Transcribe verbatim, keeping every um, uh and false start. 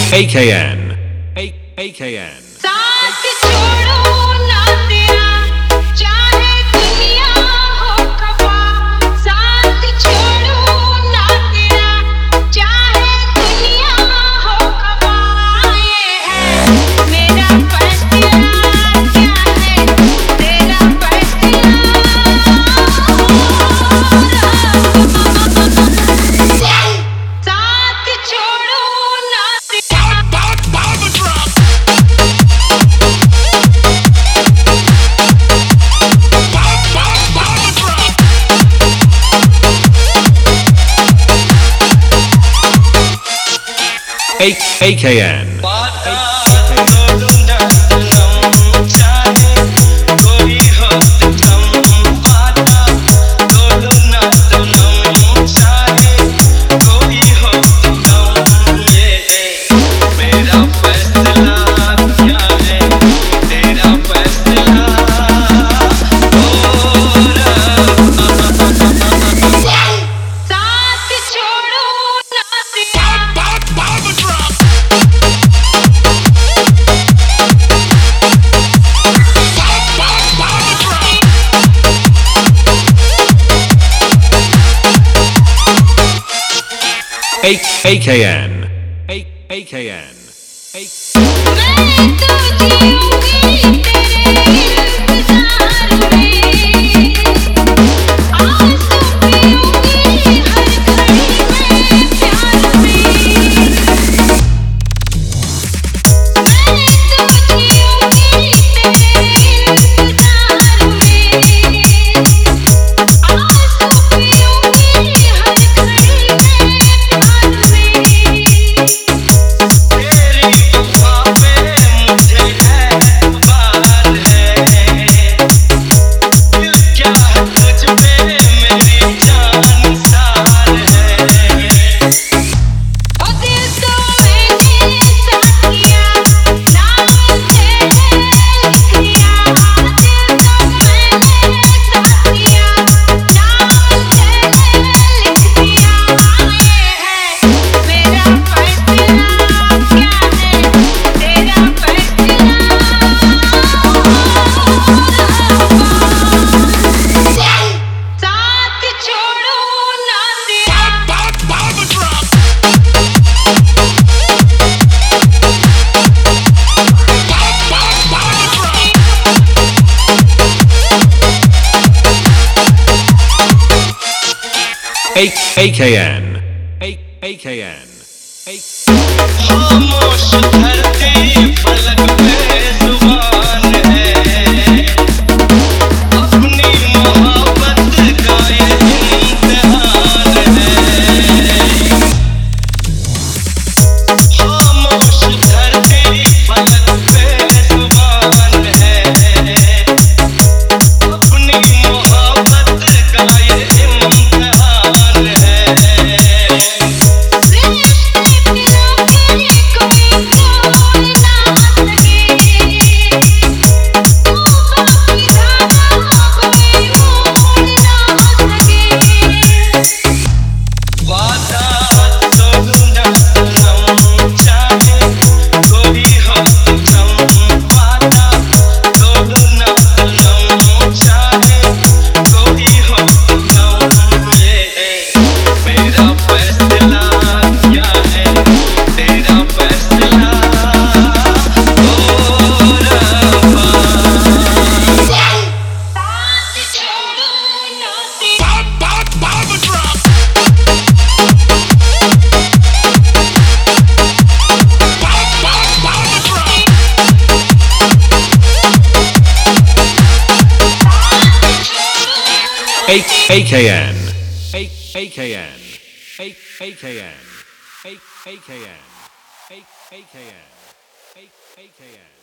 A K N. A A K N. साथ छोड़ो ना तेरा चाहे दुनिया हो खफा साथ छोड़ो ना तेरा चाहे दुनिया हो खफा ये है मेरा फैसला क्या है तेरा फैसला साथ छोड़ो ना A A K N. A A K N. A A K N. A मैं तो जीऊंगी तेरे इंतजार में आंसू पीऊंगी हर घड़ी में प्यार में मैं तो जीऊंगी तेरे इंतजार में आंसू पीऊंगी हर घड़ी में प्यार में A A K N. A A K N. A खामोश धरती फलक पे जुबान है अपनी मोहब्बत का ये इम्तिहान है खामोश धरती फलक पे जुबान है अपनी मोहब्बत का ये इम्तिहान है A A K N. A A K N. A A K N. A A K N. A A K N. A A K N.